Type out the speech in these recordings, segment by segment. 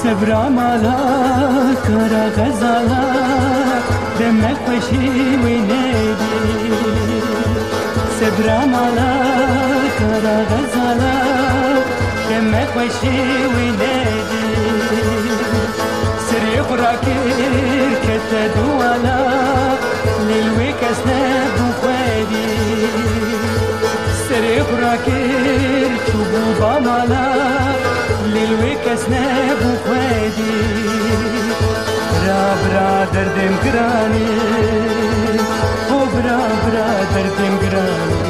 سبرا مالا كرا غزالا دمك وشي وينادي سبرا مالا كرا غزالا دمك وشي وينادي سري براكير كتدوالا للويك اسناب وخوادي سري براكير شبوبا مالا للويك اسناب وخوادي برا دردم گرانی او برا دردم گرانی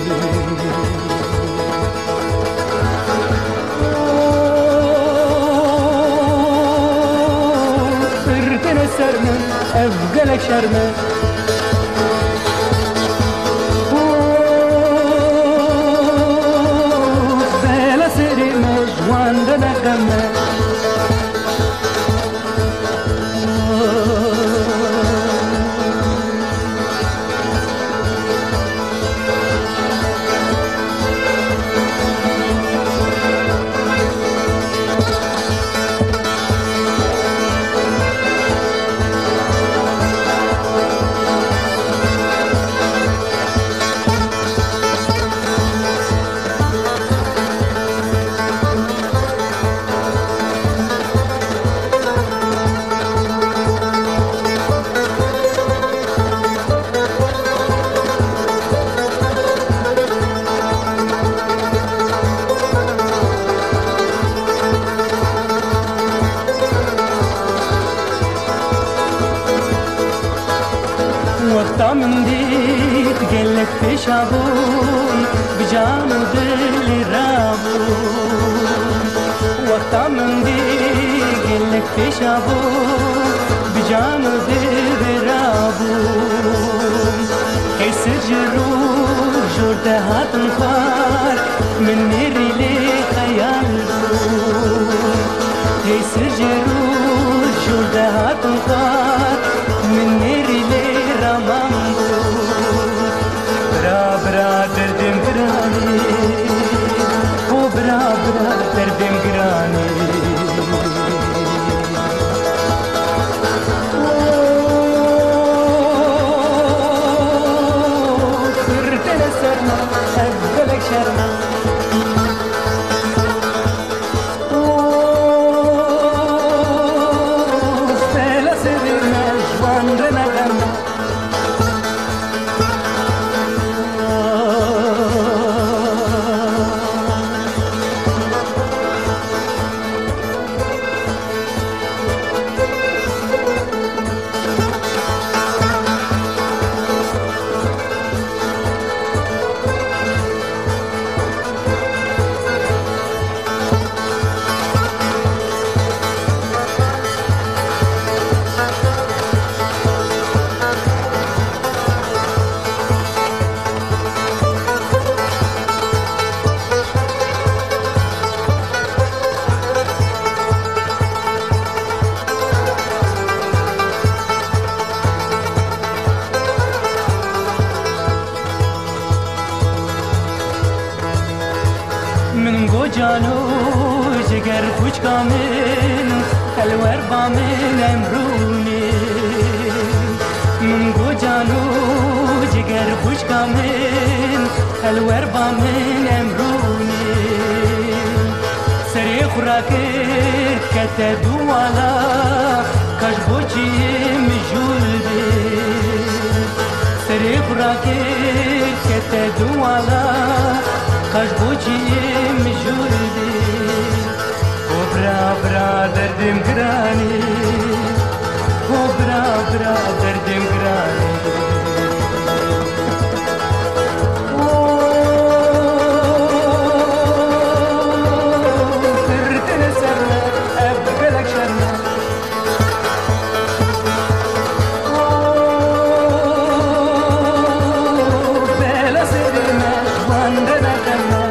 سرتن سرمن افقلك شرمن بلا سري مجوان دنا خمن وقتا من ديت قلك تشابون بجان ودل رابون وقتا من ديت قلك تشابون بجان ودل رابون كيس الجروح جورده هاتن خوار من نيري لي خيال بون كيس الجروح جورده هاتن خوار من نيري لي برا دردم گرانی او برا دردم گرانی سرتن سرنا افقلك شرنا فلا سرنا جوان رنا غرنا من گو جانو جگر کوچ کامل الور بامن امرونی من گو جانو جگر کوچ کامل الور بامن امرونی سری خوراکر کت دوالا کاش بوچی مجول دی سری خوراکر کت دوالا کاش بوچی مجول دی او برا دردم گرانی او برا دردم گرانی سرتن سرنا افقلك شرنا بلا سرنا جوان دنا خمنا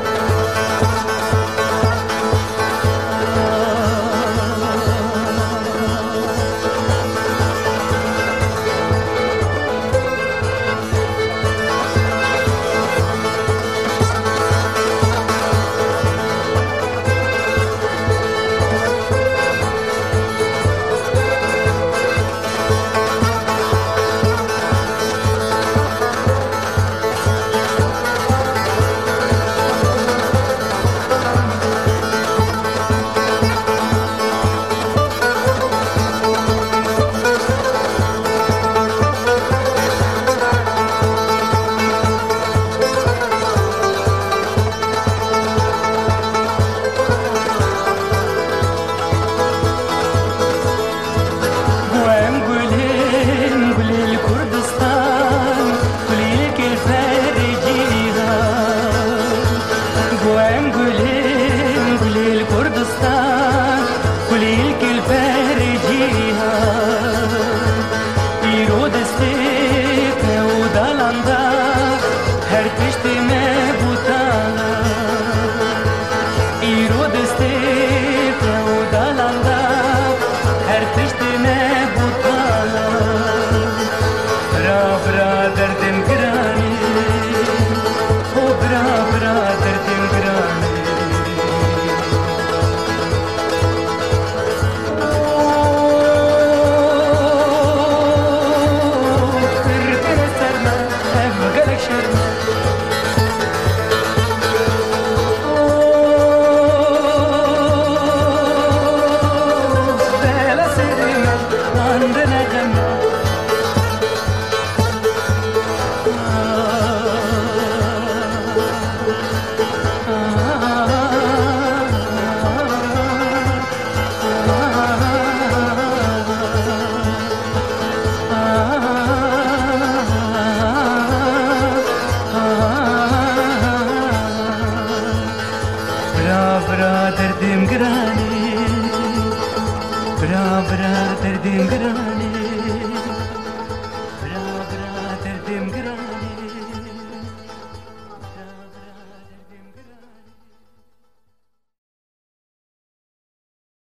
em gulil gulil Kurdistan gulil kilper cihan İro deste dalanda her tiştime butala İro deste dalanda her tiştime butala Bra bra derdim grani O bra bra derdim grani Bra derdim grani, bra bra derdim grani.